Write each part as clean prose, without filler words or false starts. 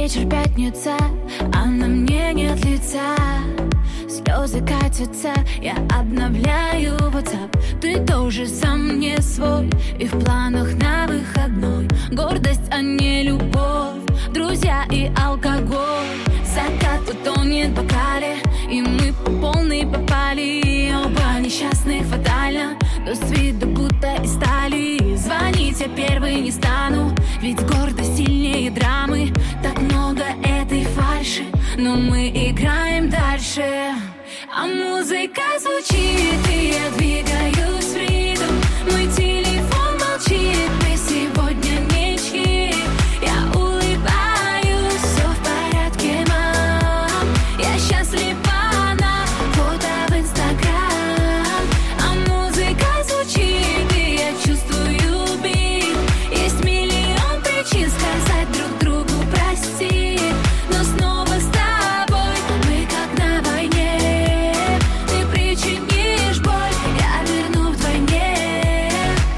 вечер, пятница, а на мне нет лица. Слезы катятся, я обновляю WhatsApp. Ты тоже сам не свой, и в планах на выходной гордость, а не любовь, друзья и алкоголь. Закат утонет в бокале, и мы по полной попали. Оба несчастных фатально, но с виду будто из стали. Звонить я первый не стану, ведь гордость сильнее драмы. Так много этой фальши, но мы играем дальше. А музыка звучит, и я двигаюсь в ритм. Мой телефон молчит, мы сегодня ничьи. Я улыбаюсь, все в порядке, мам. Я счастлива на фото в Инстаграм. А музыка звучит, и я чувствую бит. Есть миллион причин сказать друг другу прости, но снова с тобой мы как на войне. Ты причинишь боль, я верну вдвойне.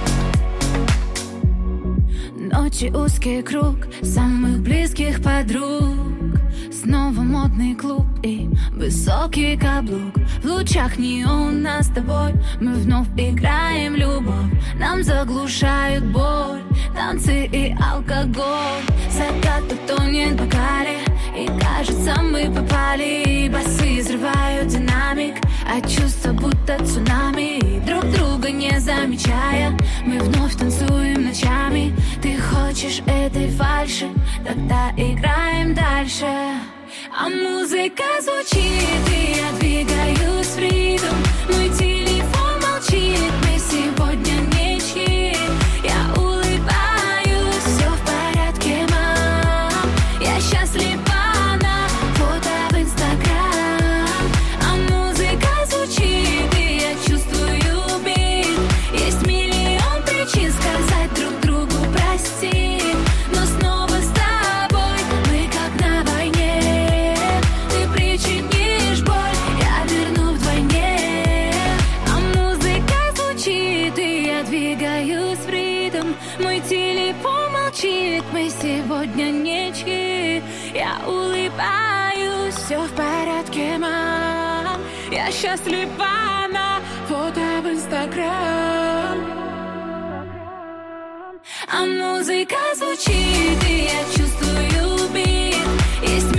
Ночи узкий круг самых близких подруг. Снова модный клуб и высокий каблук. В лучах неона с тобой мы вновь играем любовь. Нам заглушают боль танцы и алкоголь. Закат утонет в бокале, и кажется мы попали. Басы взрывают динамик, а чувства будто цунами. Друг друга не замечая, мы вновь танцуем ночами. Ты хочешь этой фальши, тогда играем дальше. А музыка звучит, и я двигаюсь в ритм. Мой телефон молчит, мы сегодня ничьи. Я улыбаюсь, все в порядке, мам. Я счастлива на фото в Инстаграм. А музыка звучит, и я чувствую бит. Есть миллион причин сказать друг другу прости, но снова с тобой мы как на войне. Ты причинишь боль, я верну вдвойне. А музыка звучит, и я двигаюсь в ритм. Мой телефон молчит, мы сегодня ничьи. Я улыбаюсь, все в порядке, мам. Я счастлива на фото в Инстаграм. А музыка звучит, и я чувствую бит. Есть